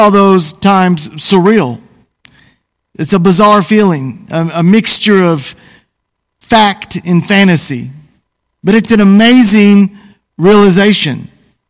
all those times surreal. It's a bizarre feeling, a mixture of fact and fantasy. But it's an amazing realization.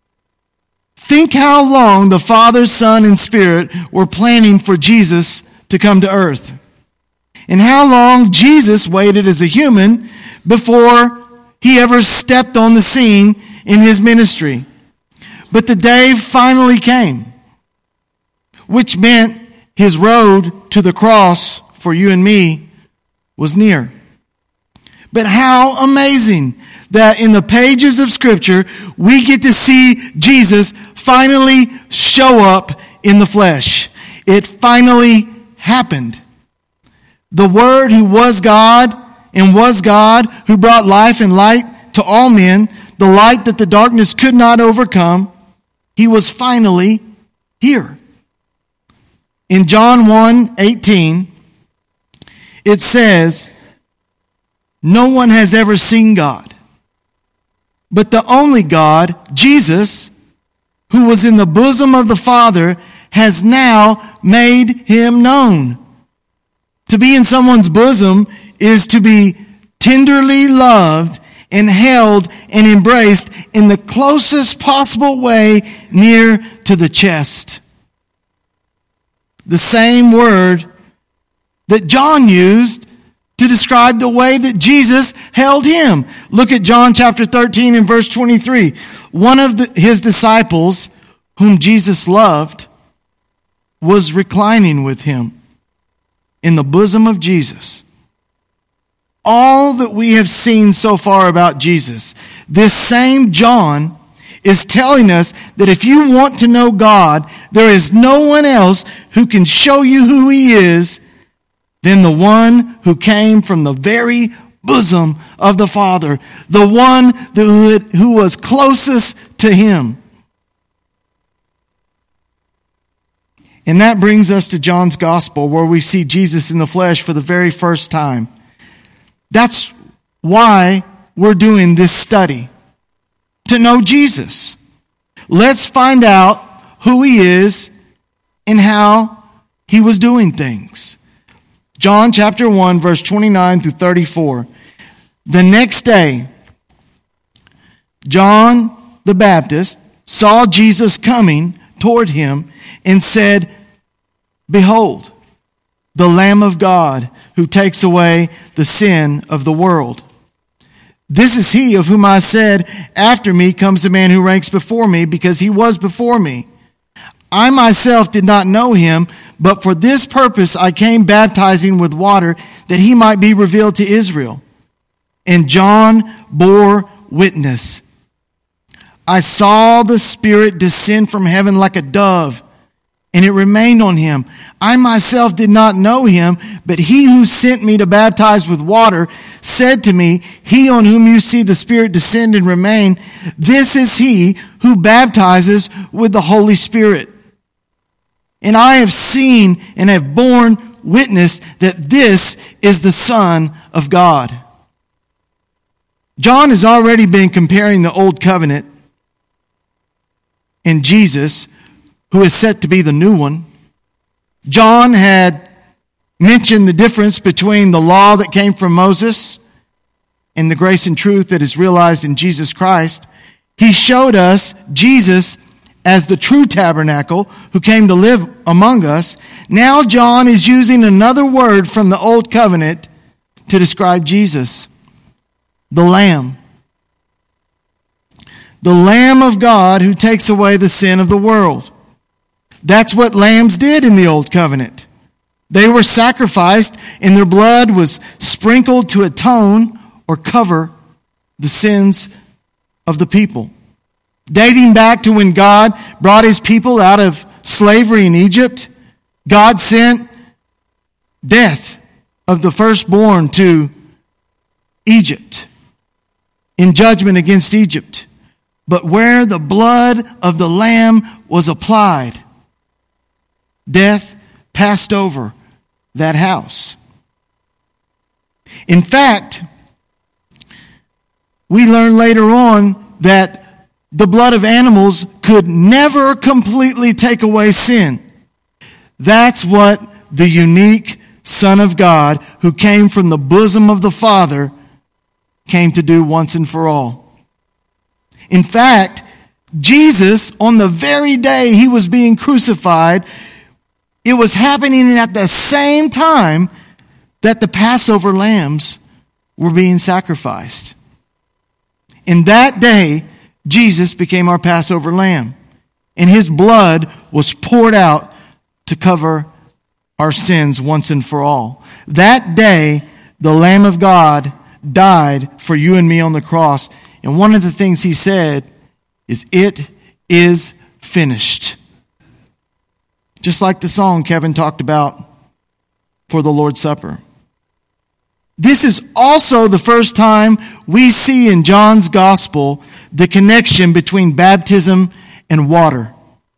Think how long the Father, Son, and Spirit were planning for Jesus to come to earth. And how long Jesus waited as a human before he ever stepped on the scene in his ministry. But the day finally came, which meant his road to the cross for you and me was near. But how amazing that in the pages of Scripture, we get to see Jesus finally show up in the flesh. It finally happened. The Word who was God and was God, who brought life and light to all men, the light that the darkness could not overcome, he was finally here. In John 1:18, it says, "No one has ever seen God, but the only God, Jesus, who was in the bosom of the Father, has now made him known." To be in someone's bosom is to be tenderly loved and held and embraced in the closest possible way near to the chest. The same word that John used to describe the way that Jesus held him. Look at John chapter 13 and verse 23. One of his disciples, whom Jesus loved, was reclining with him in the bosom of Jesus. All that we have seen so far about Jesus, this same John is telling us that if you want to know God, there is no one else who can show you who he is than the one who came from the very bosom of the Father, the one who was closest to him. And that brings us to John's Gospel, where we see Jesus in the flesh for the very first time. That's why we're doing this study, to know Jesus. Let's find out who he is and how he was doing things. John chapter 1, verse 29 through 34. The next day, John the Baptist saw Jesus coming toward him and said, "Behold, the Lamb of God who takes away the sin of the world. This is he of whom I said, after me comes a man who ranks before me, because he was before me. I myself did not know him, but for this purpose I came baptizing with water, that he might be revealed to Israel." And John bore witness. "I saw the Spirit descend from heaven like a dove, and it remained on him. I myself did not know him, but he who sent me to baptize with water said to me, 'He on whom you see the Spirit descend and remain, this is he who baptizes with the Holy Spirit.' And I have seen and have borne witness that this is the Son of God." John has already been comparing the Old Covenant and Jesus, who is set to be the new one. John had mentioned the difference between the law that came from Moses and the grace and truth that is realized in Jesus Christ. He showed us Jesus as the true tabernacle who came to live among us. Now John is using another word from the Old Covenant to describe Jesus. The Lamb. The Lamb of God who takes away the sin of the world. That's what lambs did in the Old Covenant. They were sacrificed and their blood was sprinkled to atone or cover the sins of the people. Dating back to when God brought his people out of slavery in Egypt, God sent death of the firstborn to Egypt in judgment against Egypt. But where the blood of the Lamb was applied, death passed over that house. In fact, we learn later on that the blood of animals could never completely take away sin. That's what the unique Son of God, who came from the bosom of the Father, came to do once and for all. In fact, Jesus, on the very day he was being crucified, it was happening at the same time that the Passover lambs were being sacrificed. In that day, Jesus became our Passover lamb, and his blood was poured out to cover our sins once and for all. That day, the Lamb of God died for you and me on the cross, and one of the things he said is, "It is finished." Just like the song Kevin talked about for the Lord's Supper. This is also the first time we see in John's gospel the connection between baptism and water.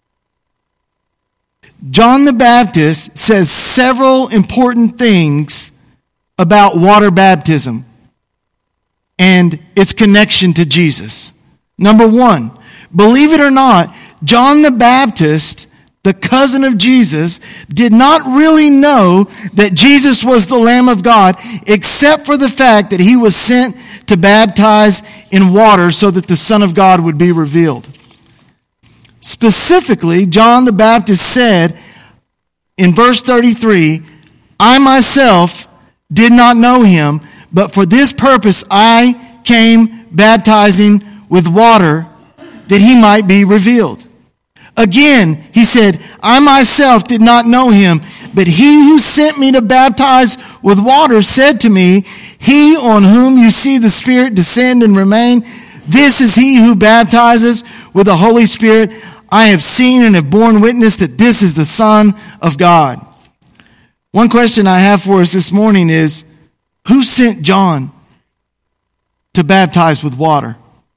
John the Baptist says several important things about water baptism and its connection to Jesus. Number one, believe it or not, John the Baptist, the cousin of Jesus, did not really know that Jesus was the Lamb of God, except for the fact that he was sent to baptize in water so that the Son of God would be revealed. Specifically, John the Baptist said in verse 33, "I myself did not know him, but for this purpose I came baptizing with water that he might be revealed." Again, he said, "I myself did not know him, but he who sent me to baptize with water said to me, 'He on whom you see the Spirit descend and remain, this is he who baptizes with the Holy Spirit. I have seen and have borne witness that this is the Son of God.'" One question I have for us this morning is, who sent John to baptize with water?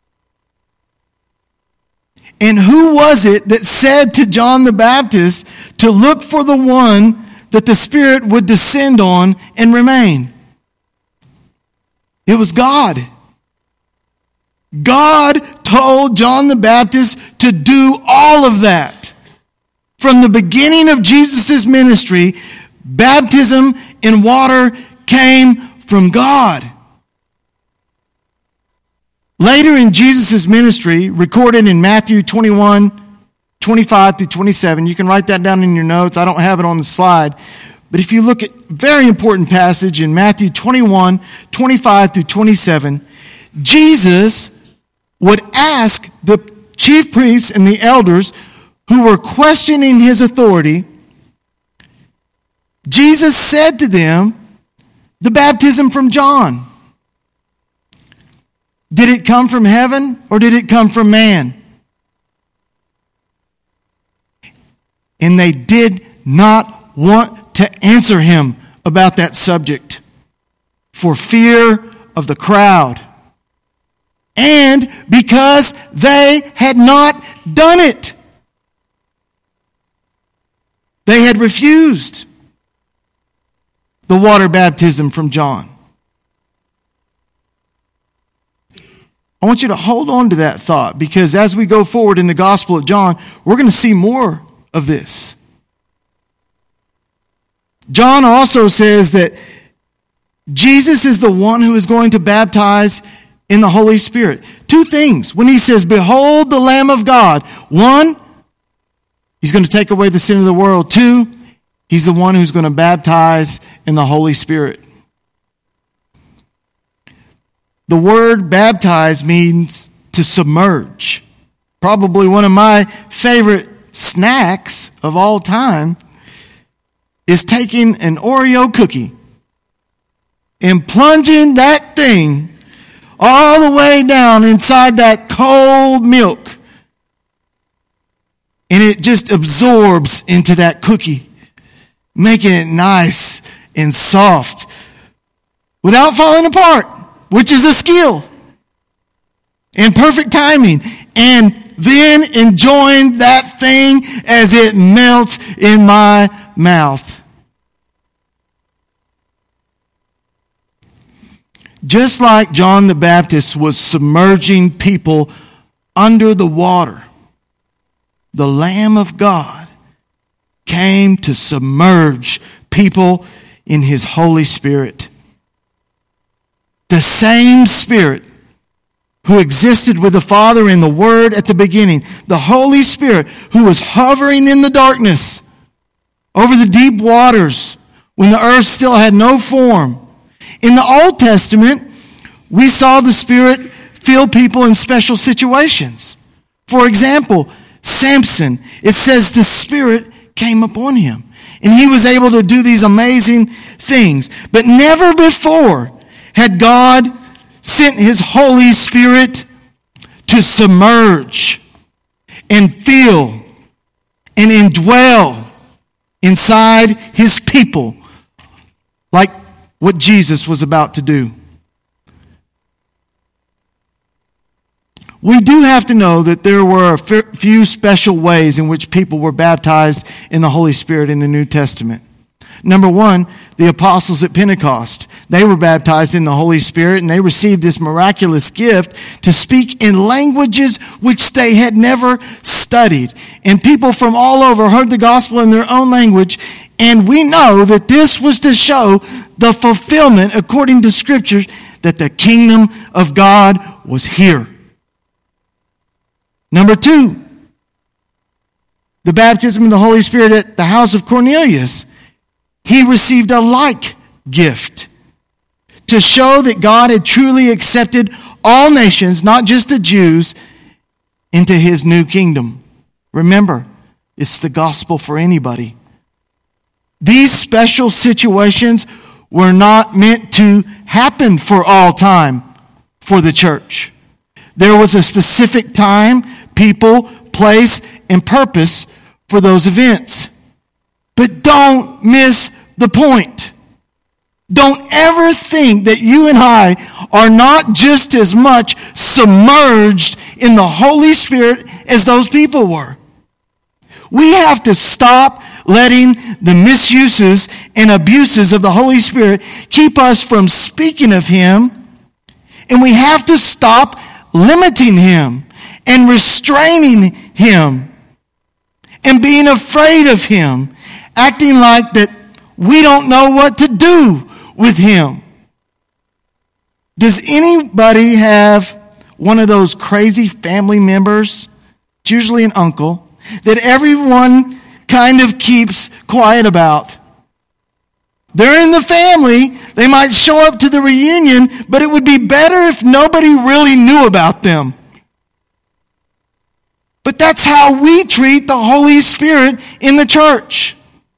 And who was it that said to John the Baptist to look for the one that the Spirit would descend on and remain? It was God. God told John the Baptist to do all of that. From the beginning of Jesus' ministry, baptism in water came from God. Later in Jesus' ministry, recorded in Matthew 21, 25 through 27, you can write that down in your notes. I don't have it on the slide. But if you look at a very important passage in Matthew 21, 25 through 27, Jesus would ask the chief priests and the elders who were questioning his authority. Jesus said to them, the baptism from John, did it come from heaven or did it come from man? And they did not want to answer him about that subject for fear of the crowd and because they had not done it. They had refused the water baptism from John. I want you to hold on to that thought, because as we go forward in the Gospel of John, we're going to see more of this. John also says that Jesus is the one who is going to baptize in the Holy Spirit. Two things. When he says, "Behold the Lamb of God." One, he's going to take away the sin of the world. Two, he's the one who's going to baptize in the Holy Spirit. The word baptize means to submerge. Probably one of my favorite snacks of all time is taking an Oreo cookie and plunging that thing all the way down inside that cold milk. And it just absorbs into that cookie, making it nice and soft without falling apart, which is a skill and perfect timing. And then enjoying that thing as it melts in my mouth. Just like John the Baptist was submerging people under the water, the Lamb of God came to submerge people in His Holy Spirit. The same Spirit who existed with the Father in the Word at the beginning, the Holy Spirit who was hovering in the darkness over the deep waters when the earth still had no form. In the Old Testament, we saw the Spirit fill people in special situations. For example, Samson, it says the Spirit came upon him, and he was able to do these amazing things. But never before had God sent His Holy Spirit to submerge and fill and indwell inside His people like what Jesus was about to do. We do have to know that there were a few special ways in which people were baptized in the Holy Spirit in the New Testament. Number one, the apostles at Pentecost. They were baptized in the Holy Spirit, and they received this miraculous gift to speak in languages which they had never studied. And people from all over heard the gospel in their own language, and we know that this was to show the fulfillment, according to Scriptures, that the kingdom of God was here. Number two, the baptism of the Holy Spirit at the house of Cornelius. He received a like gift to show that God had truly accepted all nations, not just the Jews, into His new kingdom. Remember, it's the gospel for anybody. These special situations were not meant to happen for all time for the church. There was a specific time, people, place, and purpose for those events. But don't miss the point. Don't ever think that you and I are not just as much submerged in the Holy Spirit as those people were. We have to stop letting the misuses and abuses of the Holy Spirit keep us from speaking of Him, and we have to stop limiting Him and restraining Him and being afraid of Him, acting like that we don't know what to do with Him. Does anybody have one of those crazy family members, it's usually an uncle, that everyone kind of keeps quiet about? They're in the family, they might show up to the reunion, but it would be better if nobody really knew about them. But that's how we treat the Holy Spirit in the church.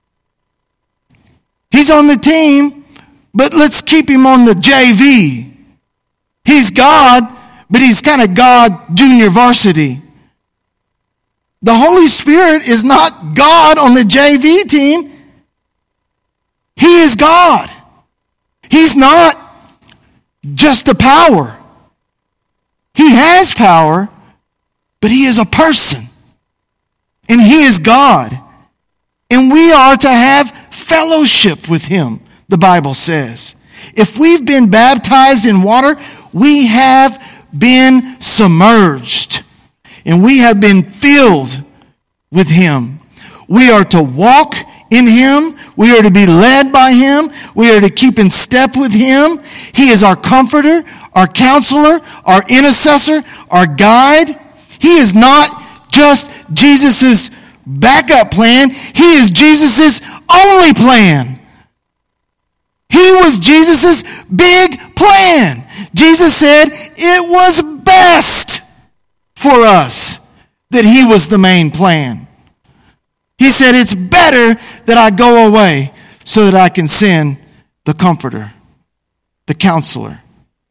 He's on the team, but let's keep Him on the JV. He's God, but He's kind of God junior varsity. The Holy Spirit is not God on the JV team. He is God. He's not just a power. He has power, but He is a person. And He is God. And we are to have fellowship with Him, the Bible says. If we've been baptized in water, we have been submerged. And we have been filled with Him. We are to walk in Him. We are to be led by Him. We are to keep in step with Him. He is our comforter, our counselor, our intercessor, our guide. He is not just Jesus' backup plan. He is Jesus' only plan. He was Jesus' big plan. Jesus said it was best for us that He was the main plan. He said it's better that I go away so that I can send the comforter, the counselor.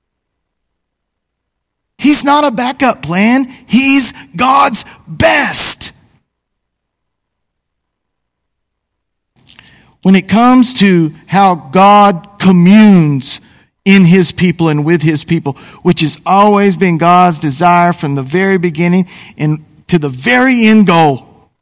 He's not a backup plan. He's God's best. When it comes to how God communes in His people and with His people, which has always been God's desire from the very beginning and to the very end goal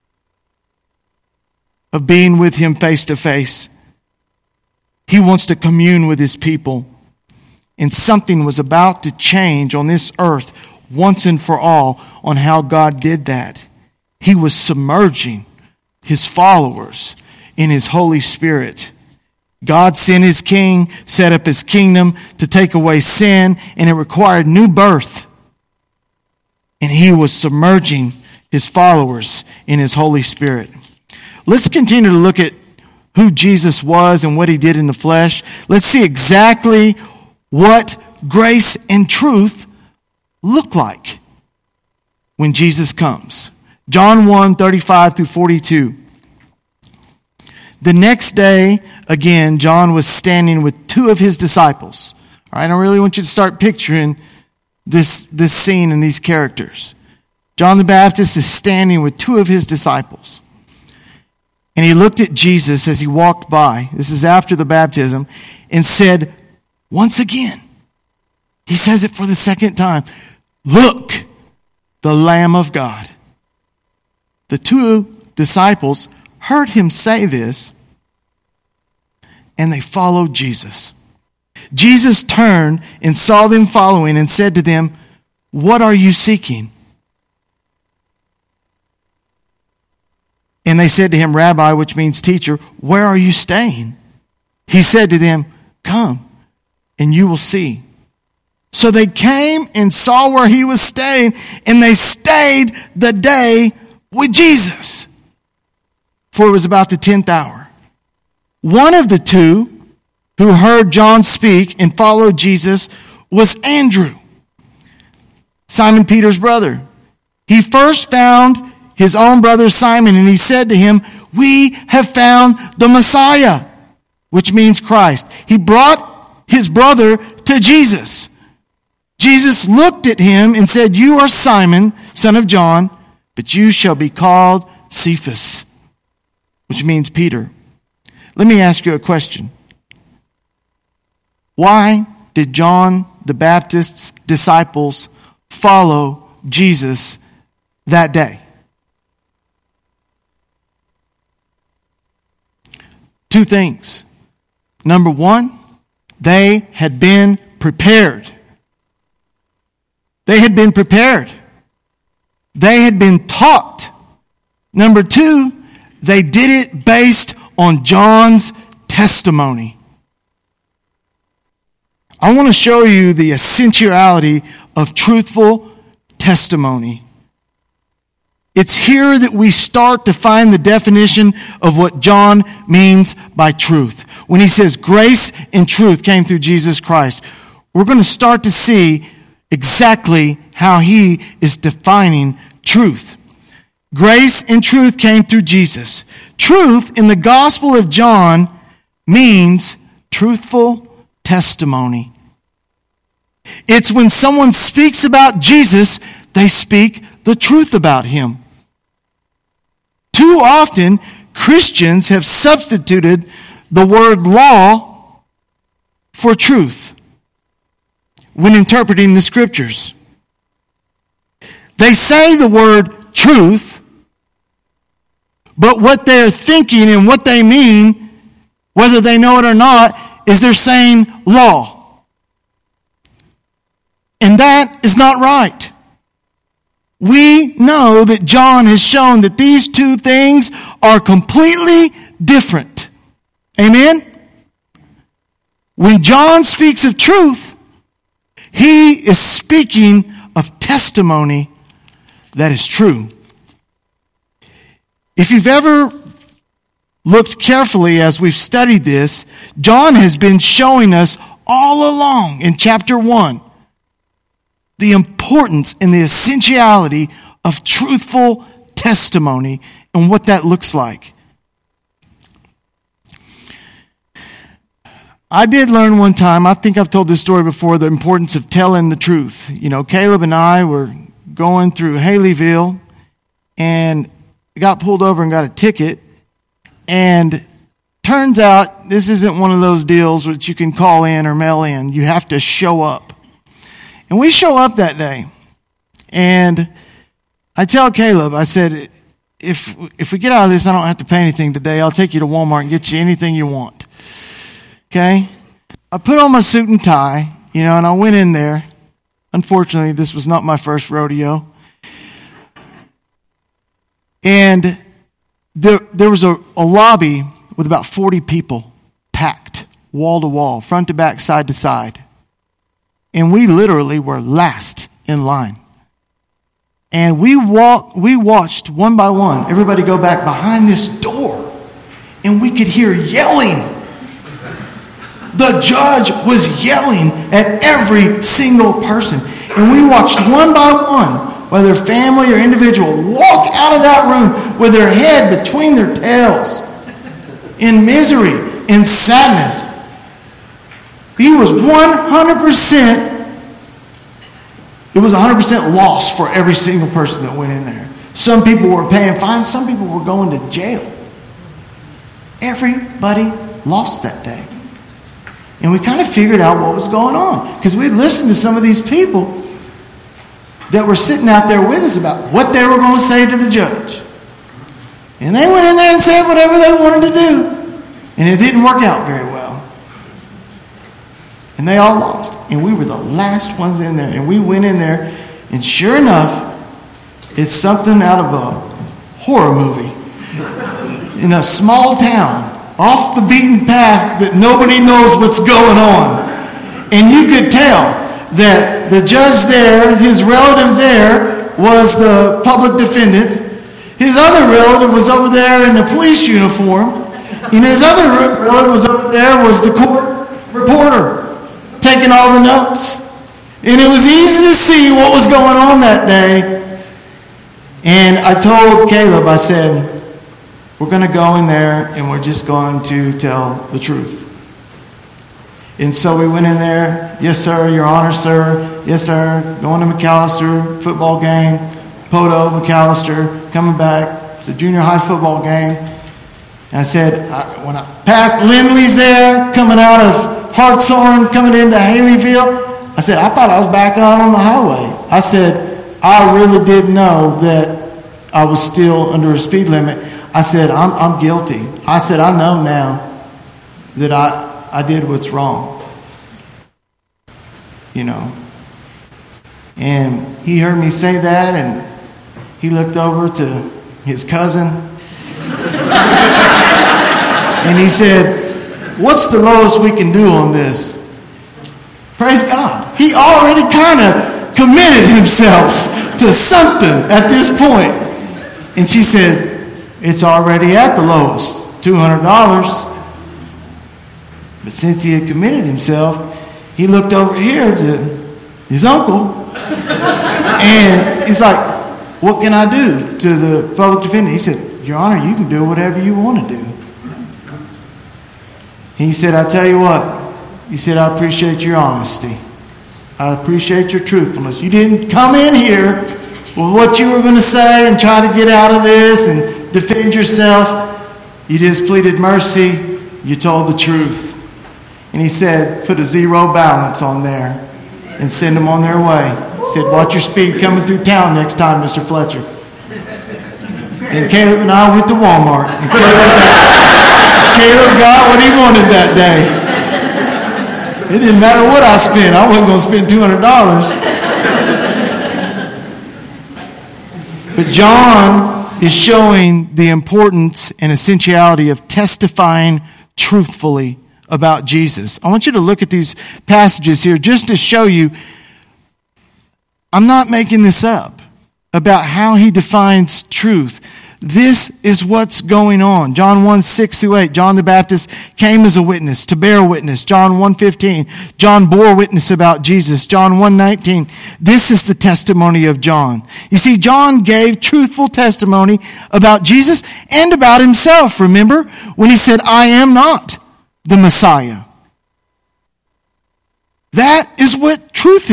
of being with Him face to face. He wants to commune with His people. And something was about to change on this earth once and for all on how God did that. He was submerging his followers in his Holy Spirit. God sent his king, set up his kingdom to take away sin, and it required new birth. And he was submerging his followers in his Holy Spirit. Let's continue to look at who Jesus was and what he did in the flesh. Let's see exactly what grace and truth look like when Jesus comes. John 1:35-42. The next day, again, John was standing with two of his disciples. All right, I really want you to start picturing this scene and these characters. John the Baptist is standing with two of his disciples. And he looked at Jesus as he walked by, this is after the baptism, and said, once again, he says it for the second time, "Look, the Lamb of God." The two disciples heard him say this, and they followed Jesus. Jesus turned and saw them following and said to them, "What are you seeking?" And they said to him, "Rabbi," which means teacher, "where are you staying?" He said to them, "Come, and you will see." So they came and saw where he was staying, and they stayed the day with Jesus. For it was about the 10th hour. One of the two who heard John speak and followed Jesus was Andrew, Simon Peter's brother. He first found his own brother Simon, and he said to him, "We have found the Messiah," which means Christ. He brought his brother to Jesus. Jesus looked at him and said, "You are Simon, son of John, but you shall be called Cephas," which means Peter. Let me ask you a question. Why did John the Baptist's disciples follow Jesus that day? Two things. Number one, they had been prepared. They had been prepared. They had been taught. Number two, they did it based on John's testimony. I want to show you the essentiality of truthful testimony. It's here that we start to find the definition of what John means by truth. When he says grace and truth came through Jesus Christ, we're going to start to see exactly how he is defining truth. Grace and truth came through Jesus. Truth in the Gospel of John means truthful testimony. It's when someone speaks about Jesus, they speak the truth about him. Too often, Christians have substituted the word law for truth when interpreting the scriptures. They say the word truth, but what they're thinking and what they mean, whether they know it or not, is they're saying law. And that is not right. We know that John has shown that these two things are completely different. Amen? When John speaks of truth, he is speaking of testimony that is true. If you've ever looked carefully as we've studied this, John has been showing us all along in chapter 1 the importance and the essentiality of truthful testimony and what that looks like. I did learn one time, I think I've told this story before, the importance of telling the truth. You know, Caleb and I were going through Haleyville and got pulled over and got a ticket. And turns out this isn't one of those deals which you can call in or mail in. You have to show up. And we show up that day. And I tell Caleb, I said, if we get out of this, I don't have to pay anything today. I'll take you to Walmart and get you anything you want. Okay? I put on my suit and tie, and I went in there. Unfortunately, this was not my first rodeo. And there was a lobby with about 40 people, packed, wall to wall, front to back, side to side. And we literally were last in line. And we watched one by one, everybody go back behind this door. And we could hear yelling. The judge was yelling at every single person. And we watched one by one, whether family or individual, walk out of that room with their head between their tails in misery, in sadness. He was 100%, it was 100% loss for every single person that went in there. Some people were paying fines, some people were going to jail. Everybody lost that day. And we kind of figured out what was going on. Because we'd listened to some of these people that were sitting out there with us about what they were going to say to the judge. And they went in there and said whatever they wanted to do. And it didn't work out very well. And they all lost. And we were the last ones in there. And we went in there, and sure enough, it's something out of a horror movie. In a small town, off the beaten path that nobody knows what's going on. And you could tell that the judge there, his relative there, was the public defendant. His other relative was over there in the police uniform. And his other relative was over there was the court reporter taking all the notes. And it was easy to see what was going on that day. And I told Caleb, I said, we're going to go in there and we're just going to tell the truth. And so we went in there. Yes, sir. Your Honor, sir. Yes, sir. Going to McAllister football game. Poto, McAllister, coming back. It's a junior high football game. And I said, when I passed Lindley's there, coming out of Hartshorn, coming into Haleyville, I said, I thought I was back out on the highway. I said, I really didn't know that I was still under a speed limit. I said, I'm guilty. I said, I know now that I did what's wrong. You know. And he heard me say that, and he looked over to his cousin. And he said, what's the lowest we can do on this? Praise God. He already kind of committed himself to something at this point. And she said, it's already at the lowest, $200. But since he had committed himself, he looked over here to his uncle. And he's like, what can I do to the public defender? He said, Your Honor, you can do whatever you want to do. He said, I tell you what. He said, I appreciate your honesty. I appreciate your truthfulness. You didn't come in here with what you were going to say and try to get out of this and defend yourself. You just pleaded mercy. You told the truth. And he said, put a zero balance on there and send them on their way. He said, watch your speed coming through town next time, Mr. Fletcher. And Caleb and I went to Walmart. And Caleb got what he wanted that day. It didn't matter what I spent. I wasn't going to spend $200. But John is showing the importance and essentiality of testifying truthfully about Jesus. I want you to look at these passages here just to show you I'm not making this up about how he defines truth. This is what's going on. John 1:6-8. John the Baptist came as a witness, to bear witness. John 1:15. John bore witness about Jesus. John 1:19. This is the testimony of John. You see, John gave truthful testimony about Jesus and about himself. Remember when he said, I am not the Messiah. That is what truth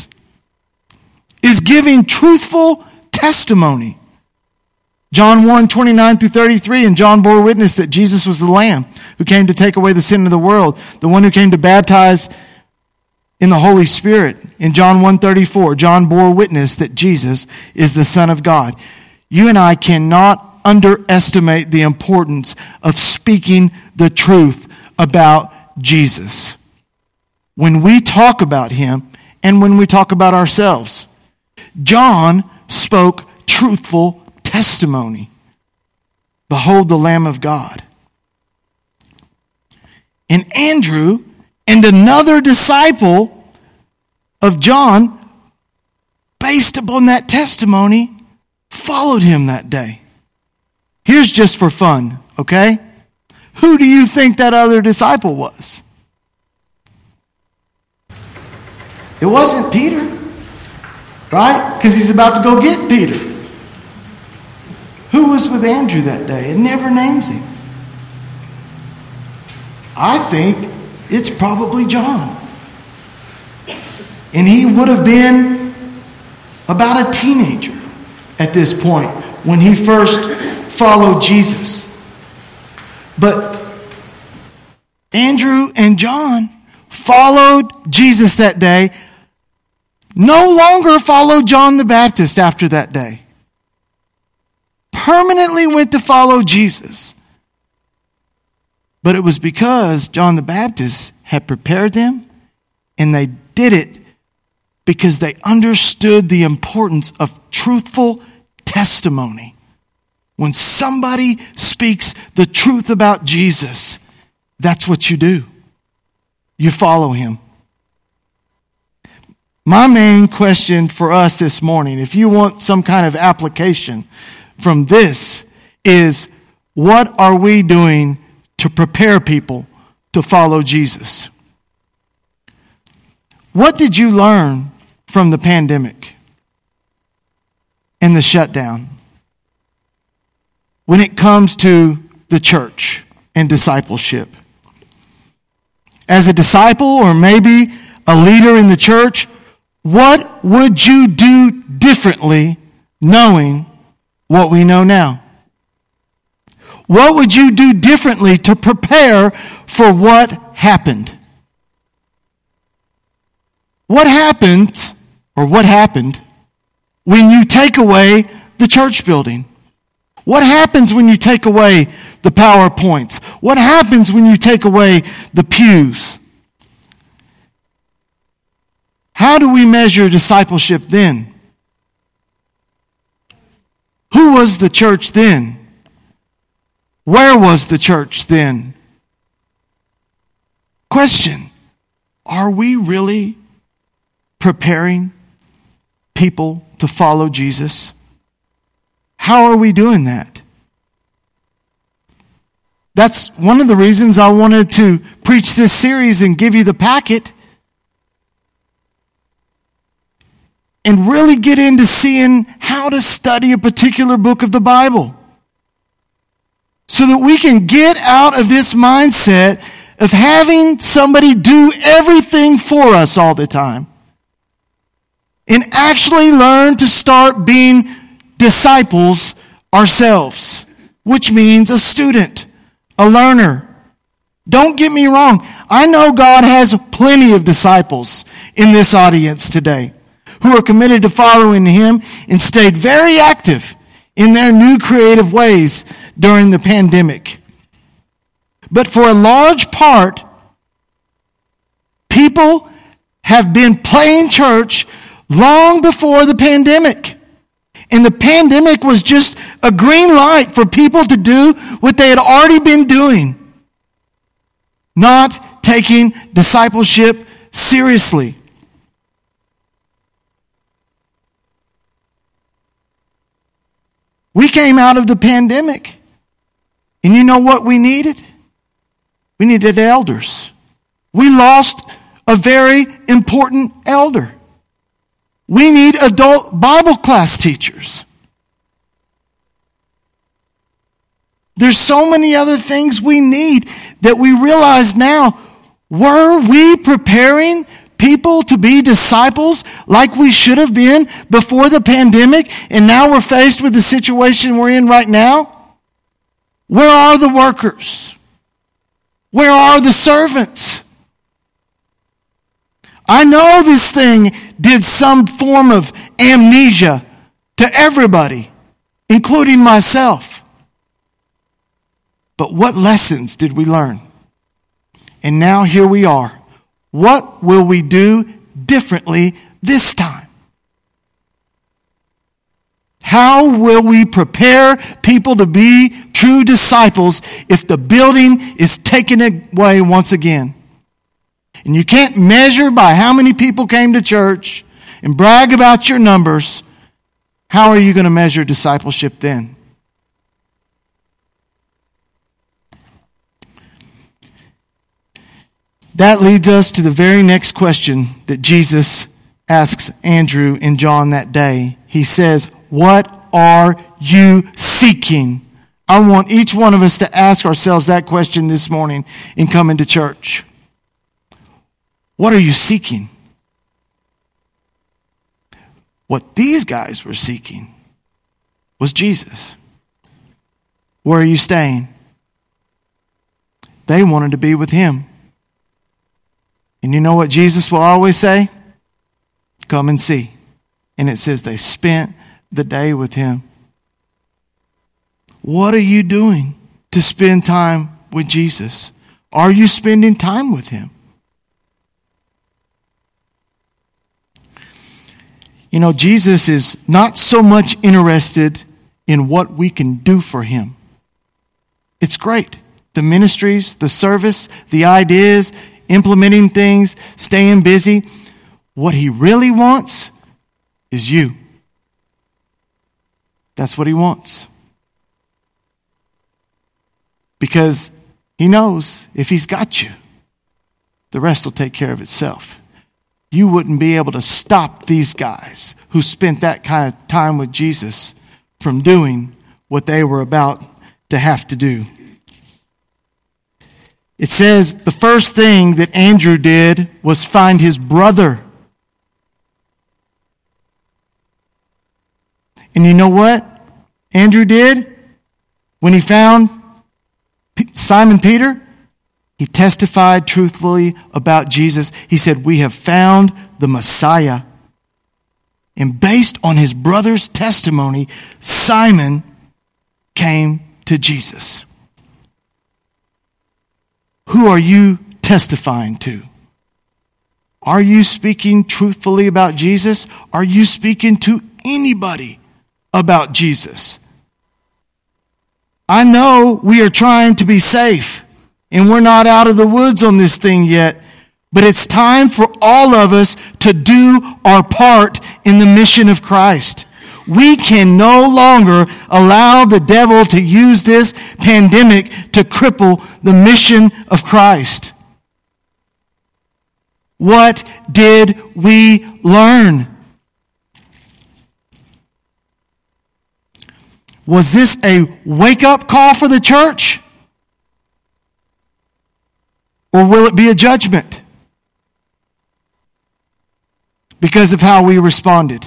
is giving truthful testimony. John 1:29-33, and John bore witness that Jesus was the Lamb who came to take away the sin of the world, the one who came to baptize in the Holy Spirit. In John 1:34, John bore witness that Jesus is the Son of God. You and I cannot underestimate the importance of speaking the truth about Jesus when we talk about him and when we talk about ourselves. John spoke truthful testimony. Behold the Lamb of God. And Andrew and another disciple of John, based upon that testimony, followed him that day. Here's just for fun, okay? Who do you think that other disciple was? It wasn't Peter, right? Because he's about to go get Peter. Who was with Andrew that day? It never names him. I think it's probably John. And he would have been about a teenager at this point when he first followed Jesus. But Andrew and John followed Jesus that day, no longer followed John the Baptist after that day. Permanently went to follow Jesus. But it was because John the Baptist had prepared them, and they did it because they understood the importance of truthful testimony. When somebody speaks the truth about Jesus, that's what you do. You follow him. My main question for us this morning, if you want some kind of application from this, is what are we doing to prepare people to follow Jesus? What did you learn from the pandemic and the shutdown when it comes to the church and discipleship? As a disciple or maybe a leader in the church, what would you do differently knowing what we know now? What would you do differently to prepare for what happened? What happened when you take away the church building? What happens when you take away the PowerPoints? What happens when you take away the pews? How do we measure discipleship then? Who was the church then? Where was the church then? Question: are we really preparing people to follow Jesus? How are we doing that? That's one of the reasons I wanted to preach this series and give you the packet and really get into seeing how to study a particular book of the Bible, so that we can get out of this mindset of having somebody do everything for us all the time and actually learn to start being disciples ourselves, which means a student, a learner. Don't get me wrong. I know God has plenty of disciples in this audience today who are committed to following him and stayed very active in their new creative ways during the pandemic. But for a large part, people have been playing church long before the pandemic. And the pandemic was just a green light for people to do what they had already been doing, not taking discipleship seriously. We came out of the pandemic, and you know what we needed? We needed elders. We lost a very important elder. We need adult Bible class teachers. There's so many other things we need that we realize now. Were we preparing people to be disciples like we should have been before the pandemic, and now we're faced with the situation we're in right now? Where are the workers? Where are the servants? I know this thing did some form of amnesia to everybody, including myself. But what lessons did we learn? And now here we are. What will we do differently this time? How will we prepare people to be true disciples if the building is taken away once again. And you can't measure by how many people came to church and brag about your numbers. How are you going to measure discipleship then? That leads us to the very next question that Jesus asks Andrew and John that day. He says, "What are you seeking?" I want each one of us to ask ourselves that question this morning in coming to church. What are you seeking? What these guys were seeking was Jesus. Where are you staying? They wanted to be with him. And you know what Jesus will always say? Come and see. And it says they spent the day with him. What are you doing to spend time with Jesus? Are you spending time with him? You know, Jesus is not so much interested in what we can do for him. It's great. The ministries, the service, the ideas, implementing things, staying busy. What he really wants is you. That's what he wants. Because he knows if he's got you, the rest will take care of itself. You wouldn't be able to stop these guys who spent that kind of time with Jesus from doing what they were about to have to do. It says the first thing that Andrew did was find his brother. And you know what Andrew did when he found Simon Peter? He testified truthfully about Jesus. He said, "We have found the Messiah." And based on his brother's testimony, Simon came to Jesus. Who are you testifying to? Are you speaking truthfully about Jesus? Are you speaking to anybody about Jesus? I know we are trying to be safe, and we're not out of the woods on this thing yet, but it's time for all of us to do our part in the mission of Christ. We can no longer allow the devil to use this pandemic to cripple the mission of Christ. What did we learn? Was this a wake-up call for the church? Or will it be a judgment because of how we responded?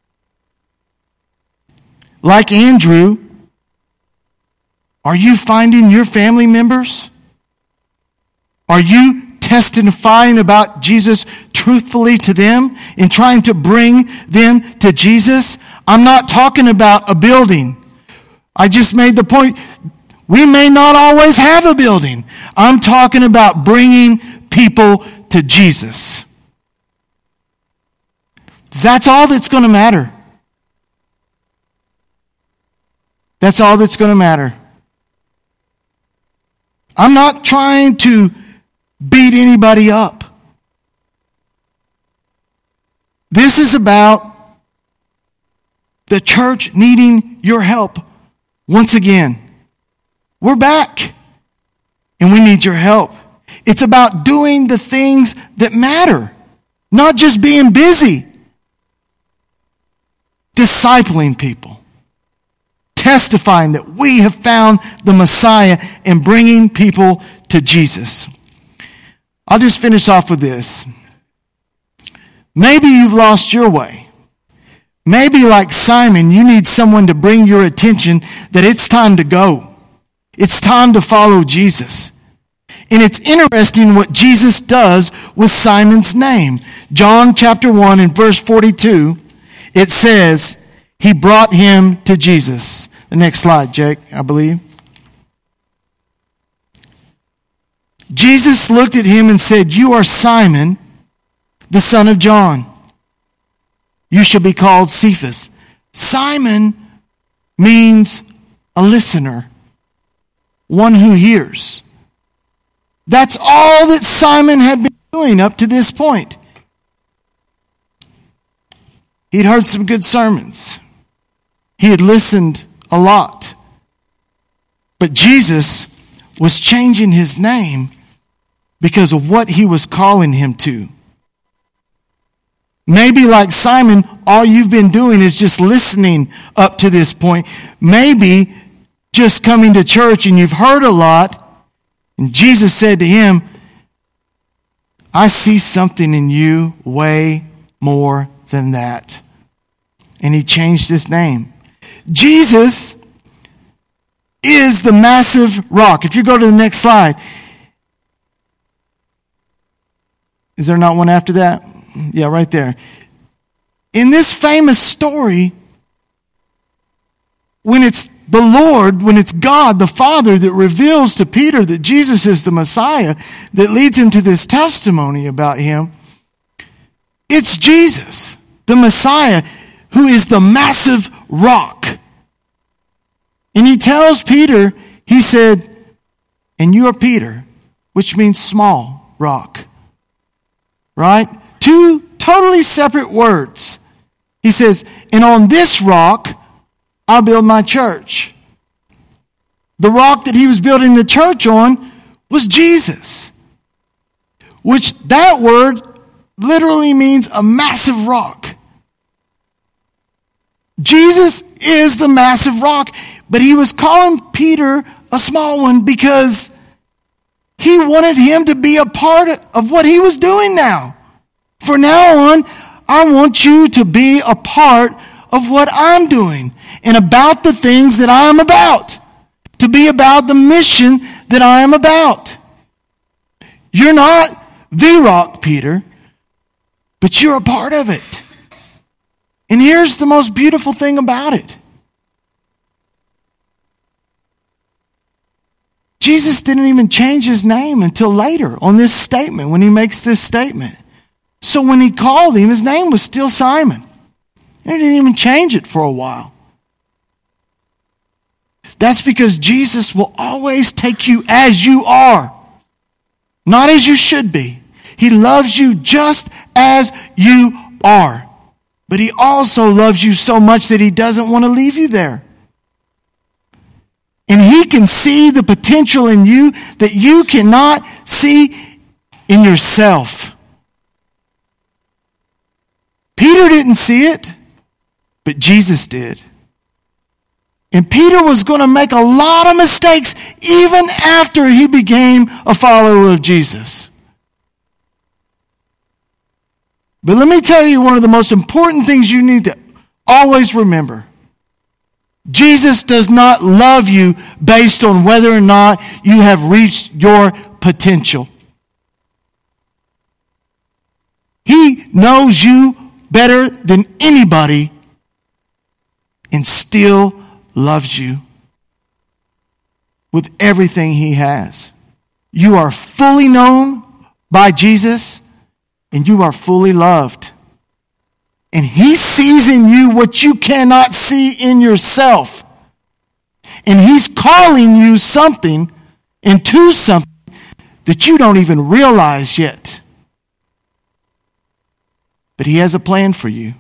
Like Andrew, are you finding your family members? Are you testifying about Jesus truthfully to them and trying to bring them to Jesus? I'm not talking about a building. I just made the point, we may not always have a building. I'm talking about bringing people to Jesus. That's all that's going to matter. That's all that's going to matter. I'm not trying to beat anybody up. This is about the church needing your help once again. We're back, and we need your help. It's about doing the things that matter, not just being busy. Discipling people. Testifying that we have found the Messiah and bringing people to Jesus. I'll just finish off with this. Maybe you've lost your way. Maybe like Simon, you need someone to bring your attention that it's time to go. It's time to follow Jesus. And it's interesting what Jesus does with Simon's name. John chapter 1 and verse 42, it says, he brought him to Jesus. The next slide, Jake, I believe. Jesus looked at him and said, "You are Simon, the son of John. You shall be called Cephas." Simon means a listener. one who hears. That's all that Simon had been doing up to this point. He'd heard some good sermons. He had listened a lot. But Jesus was changing his name because of what he was calling him to. Maybe like Simon, all you've been doing is just listening up to this point. Maybe just coming to church and you've heard a lot. And Jesus said to him, I see something in you way more than that. And he changed his name. Jesus is the massive rock. If you go to the next slide. Is there not one after that? Yeah, right there. In this famous story, when it's the Lord, when it's God, the Father, that reveals to Peter that Jesus is the Messiah, that leads him to this testimony about him, it's Jesus, the Messiah, who is the massive rock. And he tells Peter, he said, and you are Peter, which means small rock. Right? Two totally separate words. He says, and on this rock, I'll build my church. The rock that he was building the church on was Jesus. Which that word literally means a massive rock. Jesus is the massive rock, but he was calling Peter a small one because he wanted him to be a part of what he was doing now. From now on, I want you to be a part of what I'm doing and about the things that I am about. To be about the mission that I am about. You're not the rock, Peter, but you're a part of it. And here's the most beautiful thing about it. Jesus didn't even change his name until later on this statement, when he makes this statement. So when he called him, his name was still Simon. And he didn't even change it for a while. That's because Jesus will always take you as you are, not as you should be. He loves you just as you are. But he also loves you so much that he doesn't want to leave you there. And he can see the potential in you that you cannot see in yourself. Peter didn't see it, but Jesus did. And Peter was going to make a lot of mistakes even after he became a follower of Jesus. But let me tell you one of the most important things you need to always remember. Jesus does not love you based on whether or not you have reached your potential. He knows you better than anybody and still loves you with everything he has. You are fully known by Jesus and you are fully loved. And he sees in you what you cannot see in yourself. And he's calling you something into something that you don't even realize yet. But he has a plan for you.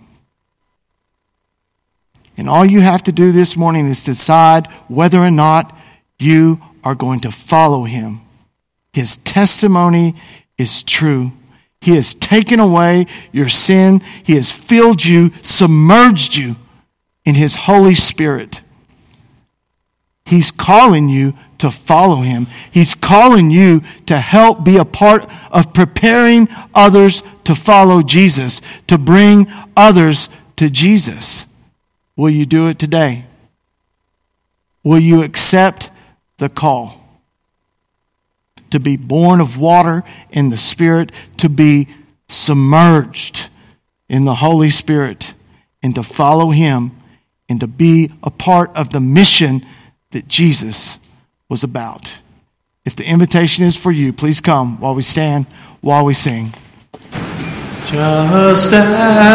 And all you have to do this morning is decide whether or not you are going to follow him. His testimony is true. He has taken away your sin. He has filled you, submerged you in his Holy Spirit. He's calling you to follow him. He's calling you to help be a part of preparing others to follow Jesus, to bring others to Jesus. Will you do it today? Will you accept the call? To be born of water and the Spirit, to be submerged in the Holy Spirit, and to follow him, and to be a part of the mission that Jesus was about. If the invitation is for you, please come while we stand, while we sing. Just as